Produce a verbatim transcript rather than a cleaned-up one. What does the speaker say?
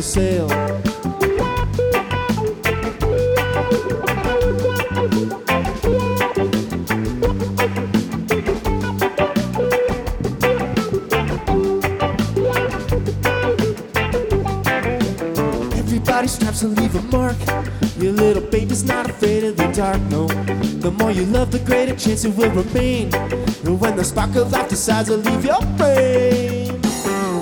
sail. Everybody straps to leave a mark. Your little baby's not afraid of the dark, no. The more you love, the greater chance it will remain. And when the spark of life decides to leave your brain,